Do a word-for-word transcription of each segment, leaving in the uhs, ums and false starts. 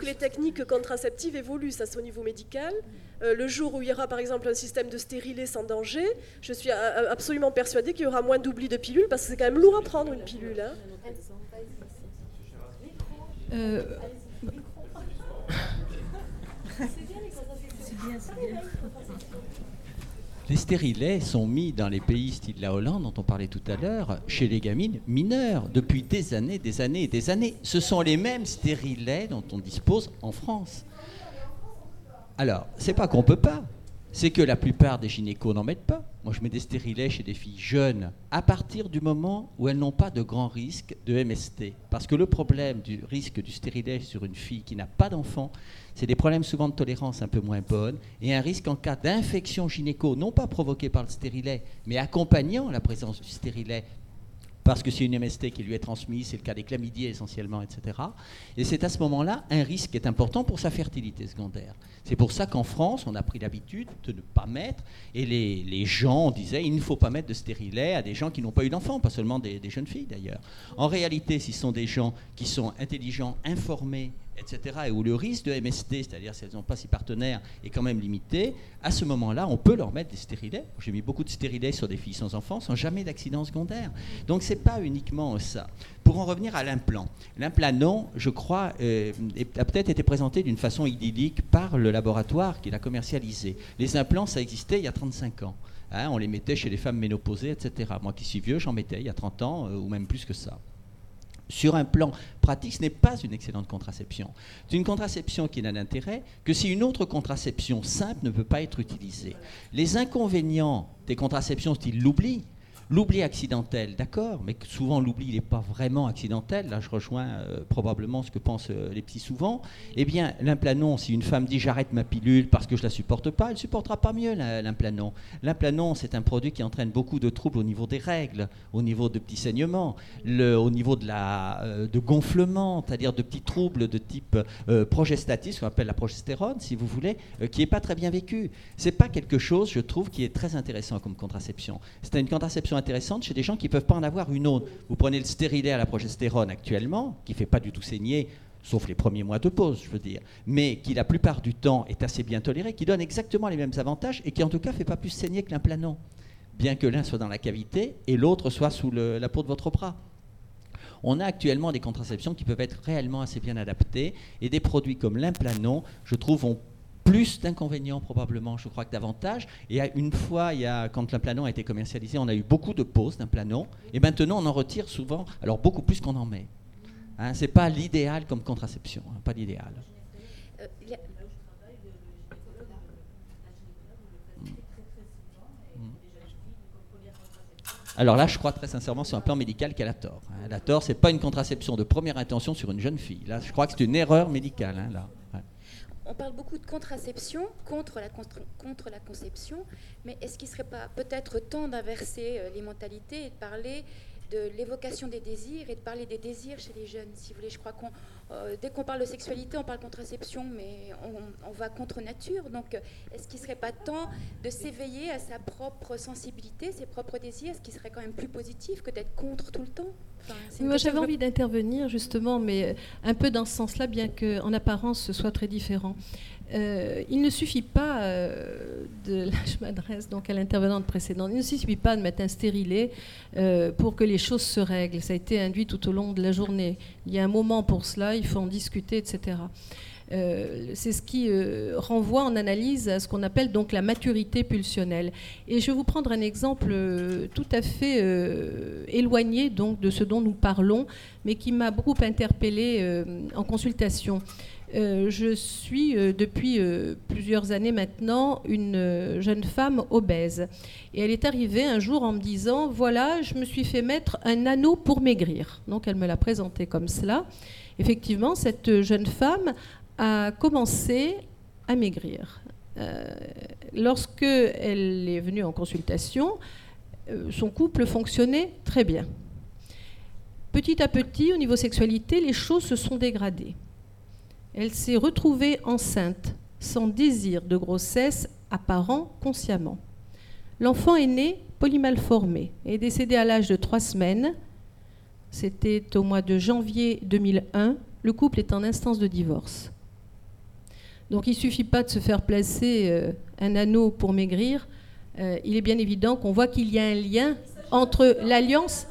que les techniques contraceptives évoluent, ça c'est au niveau médical. Euh, le jour où il y aura par exemple un système de stérilet sans danger, je suis a- absolument persuadée qu'il y aura moins d'oubli de pilules, parce que c'est quand même lourd à prendre une pilule. Hein. Euh... C'est bien, c'est bien. Les stérilets sont mis dans les pays style la Hollande, dont on parlait tout à l'heure, chez les gamines mineures, depuis des années, des années et des années. Ce sont les mêmes stérilets dont on dispose en France. Alors, c'est pas qu'on ne peut pas, c'est que la plupart des gynécos n'en mettent pas. Moi, je mets des stérilets chez des filles jeunes à partir du moment où elles n'ont pas de grand risque de M S T. Parce que le problème du risque du stérilet sur une fille qui n'a pas d'enfant, c'est des problèmes souvent de tolérance un peu moins bonnes et un risque en cas d'infection gynéco, non pas provoquée par le stérilet, mais accompagnant la présence du stérilet, parce que c'est une M S T qui lui est transmise, c'est le cas des chlamydiés essentiellement, et cetera. Et c'est à ce moment-là un risque qui est important pour sa fertilité secondaire. C'est pour ça qu'en France, on a pris l'habitude de ne pas mettre, et les, les gens disaient il ne faut pas mettre de stérilet à des gens qui n'ont pas eu d'enfants, pas seulement des, des jeunes filles d'ailleurs. En réalité, si ce sont des gens qui sont intelligents, informés, et cetera, et où le risque de M S T, c'est-à-dire si elles n'ont pas six partenaires, est quand même limité, à ce moment-là, on peut leur mettre des stérilets. J'ai mis beaucoup de stérilets sur des filles sans enfants, sans jamais d'accident secondaire. Donc, ce n'est pas uniquement ça. Pour en revenir à l'implant, l'implanon, je crois, euh, a peut-être été présenté d'une façon idyllique par le laboratoire qui l'a commercialisé. Les implants, ça existait il y a trente-cinq ans. Hein, on les mettait chez les femmes ménopausées, et cetera. Moi qui suis vieux, j'en mettais il y a trente ans, euh, ou même plus que ça. Sur un plan pratique, ce n'est pas une excellente contraception. C'est une contraception qui n'a d'intérêt que si une autre contraception simple ne peut pas être utilisée. Les inconvénients des contraceptions style l'oubli, l'oubli accidentel, d'accord, mais souvent l'oubli n'est pas vraiment accidentel, là je rejoins euh, probablement ce que pensent euh, les petits souvent, eh bien l'implanon, si une femme dit j'arrête ma pilule parce que je ne la supporte pas, elle ne supportera pas mieux l'implanon. L'implanon, c'est un produit qui entraîne beaucoup de troubles au niveau des règles, au niveau de petits saignements, le, au niveau de, la, euh, de gonflement, c'est-à-dire de petits troubles de type euh, progestatif, ce qu'on appelle la progestérone, si vous voulez, euh, qui n'est pas très bien vécu. Ce n'est pas quelque chose, je trouve, qui est très intéressant comme contraception. C'est une contraception intéressante chez des gens qui ne peuvent pas en avoir une autre. Vous prenez le stérilet à la progestérone actuellement, qui ne fait pas du tout saigner, sauf les premiers mois de pause, je veux dire, mais qui la plupart du temps est assez bien toléré, qui donne exactement les mêmes avantages et qui en tout cas ne fait pas plus saigner que l'implanon, bien que l'un soit dans la cavité et l'autre soit sous le, la peau de votre bras. On a actuellement des contraceptions qui peuvent être réellement assez bien adaptées et des produits comme l'implanon, je trouve, ont plus d'inconvénients probablement, je crois, que d'avantages. Et une fois, il y a, quand l'implanon a été commercialisé, on a eu beaucoup de pauses d'implanon. Et maintenant, on en retire souvent, alors beaucoup plus qu'on en met. Hein, ce n'est pas l'idéal comme contraception, hein, pas l'idéal. Euh, a... Alors là, je crois très sincèrement sur un plan médical qu'elle a tort. Hein. Elle a tort, ce n'est pas une contraception de première intention sur une jeune fille. Là, je crois que c'est une erreur médicale. Hein, là. Ouais. On parle beaucoup de contraception contre la, contre la conception, mais est-ce qu'il ne serait pas peut-être temps d'inverser les mentalités et de parler de l'évocation des désirs et de parler des désirs chez les jeunes, si vous voulez. Je crois qu'on, euh, dès qu'on parle de sexualité, on parle contraception, mais on, on va contre nature. Donc, est-ce qu'il ne serait pas temps de s'éveiller à sa propre sensibilité, ses propres désirs, ce qui serait quand même plus positif que d'être contre tout le temps? Enfin, Moi, j'avais envie d'intervenir, justement, mais un peu dans ce sens-là, bien qu'en apparence, ce soit très différent. Euh, il ne suffit pas, euh, de, là je m'adresse donc à l'intervenante précédente, il ne suffit pas de mettre un stérilet euh, pour que les choses se règlent. Ça a été induit tout au long de la journée. Il y a un moment pour cela, il faut en discuter, et cetera. Euh, c'est ce qui euh, renvoie en analyse à ce qu'on appelle donc la maturité pulsionnelle. Et je vais vous prendre un exemple euh, tout à fait euh, éloigné donc de ce dont nous parlons, mais qui m'a beaucoup interpellée euh, en consultation. Euh, je suis euh, depuis euh, plusieurs années maintenant une euh, jeune femme obèse. Et elle est arrivée un jour en me disant, voilà, je me suis fait mettre un anneau pour maigrir. Donc elle me l'a présenté comme cela. Effectivement, cette jeune femme a commencé à maigrir. Euh, lorsque elle est venue en consultation, euh, son couple fonctionnait très bien. Petit à petit, au niveau sexualité, les choses se sont dégradées. Elle s'est retrouvée enceinte, sans désir de grossesse apparent consciemment. L'enfant est né polymalformé et est décédé à l'âge de trois semaines. C'était au mois de janvier deux mille un. Le couple est en instance de divorce. Donc il ne suffit pas de se faire placer euh, un anneau pour maigrir. Euh, il est bien évident qu'on voit qu'il y a un lien entre l'alliance...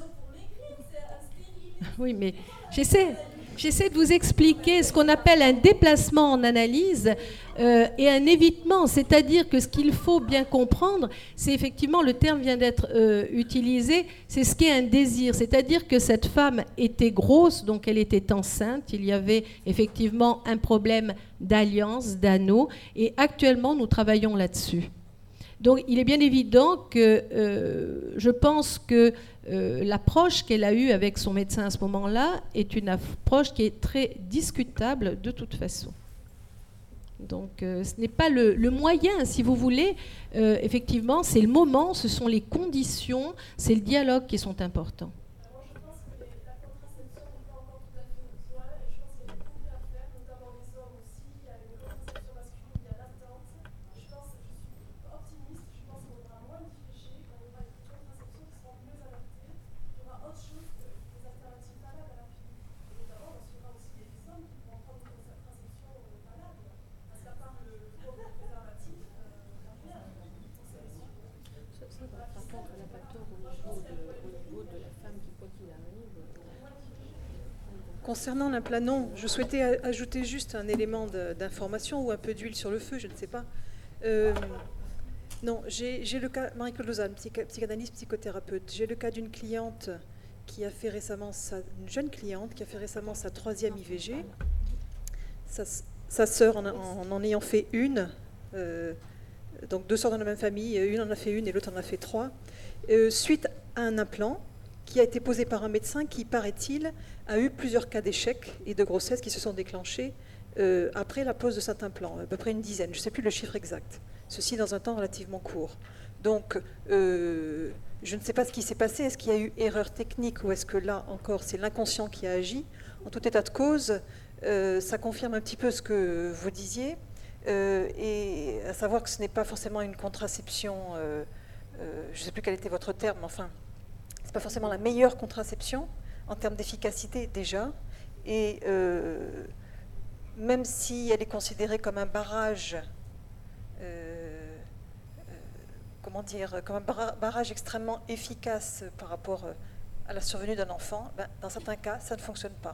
Oui, mais j'essaie, j'essaie de vous expliquer ce qu'on appelle un déplacement en analyse euh, et un évitement. C'est-à-dire que ce qu'il faut bien comprendre, c'est effectivement, le terme vient d'être euh, utilisé, c'est ce qu'est un désir. C'est-à-dire que cette femme était grosse, donc elle était enceinte. Il y avait effectivement un problème d'alliance, d'anneau. Et actuellement, nous travaillons là-dessus. Donc il est bien évident que euh, je pense que euh, l'approche qu'elle a eue avec son médecin à ce moment-là est une approche qui est très discutable de toute façon. Donc euh, ce n'est pas le, le moyen, si vous voulez. Euh, effectivement, c'est le moment, ce sont les conditions, c'est le dialogue qui sont importants. Concernant l'implanon, je souhaitais ajouter juste un élément d'information ou un peu d'huile sur le feu, je ne sais pas. Euh, non, j'ai le cas, Marie-Claude Lausanne, psychanalyste, psychothérapeute, j'ai le cas d'une cliente qui a fait récemment, sa, une jeune cliente qui a fait récemment sa troisième I V G, sa, sa sœur en, en, en ayant fait une, euh, donc deux sœurs dans la même famille, une en a fait une et l'autre en a fait trois, euh, suite à un implant qui a été posé par un médecin qui, paraît-il, a eu plusieurs cas d'échecs et de grossesse qui se sont déclenchés euh, après la pose de cet implant, à peu près une dizaine, je ne sais plus le chiffre exact, ceci dans un temps relativement court. Donc, euh, je ne sais pas ce qui s'est passé, est-ce qu'il y a eu erreur technique ou est-ce que là encore c'est l'inconscient qui a agi. En tout état de cause, euh, ça confirme un petit peu ce que vous disiez, euh, et à savoir que ce n'est pas forcément une contraception, euh, euh, je ne sais plus quel était votre terme, enfin, c'est pas forcément la meilleure contraception en termes d'efficacité déjà, et euh, même si elle est considérée comme un barrage, euh, euh, comment dire, comme un barrage extrêmement efficace par rapport à la survenue d'un enfant, ben, dans certains cas, ça ne fonctionne pas.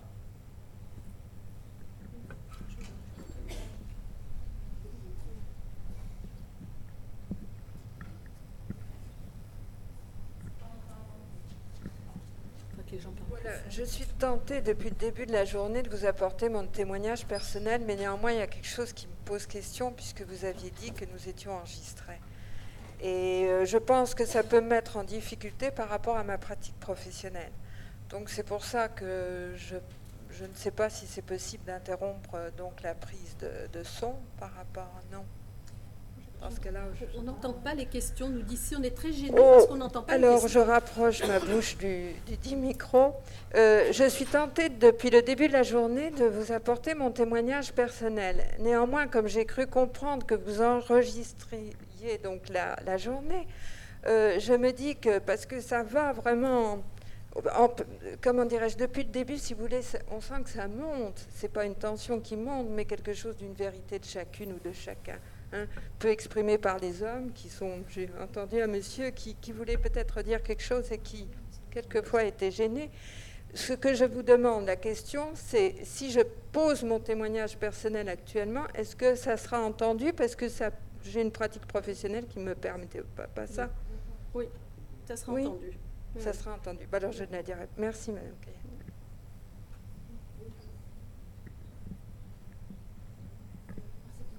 Voilà, je suis tentée depuis le début de la journée de vous apporter mon témoignage personnel, mais néanmoins il y a quelque chose qui me pose question puisque vous aviez dit que nous étions enregistrés. Et euh, je pense que ça peut me mettre en difficulté par rapport à ma pratique professionnelle. Donc c'est pour ça que je, je ne sais pas si c'est possible d'interrompre euh, donc la prise de, de son par rapport... Non. Dans ce cas-là, je... On n'entend pas les questions, nous d'ici, on est très gênés oh, parce qu'on n'entend pas alors les questions. Je rapproche ma bouche du, du dit micro. Euh, je suis tentée depuis le début de la journée de vous apporter mon témoignage personnel. Néanmoins, comme j'ai cru comprendre que vous enregistriez donc la, la journée, euh, je me dis que parce que ça va vraiment... En, comment dirais-je, depuis le début, si vous voulez, on sent que ça monte. C'est pas une tension qui monte, mais quelque chose d'une vérité de chacune ou de chacun. Hein, peu exprimé par les hommes qui sont, j'ai entendu un monsieur qui, qui voulait peut-être dire quelque chose et qui quelquefois était gêné. Ce que je vous demande, la question, c'est si je pose mon témoignage personnel actuellement, est-ce que ça sera entendu parce que ça, j'ai une pratique professionnelle qui me permettait pas, pas ça. Oui, ça sera oui, entendu. Ça sera entendu. Bah alors je ne la dirai. Merci Madame Caillard.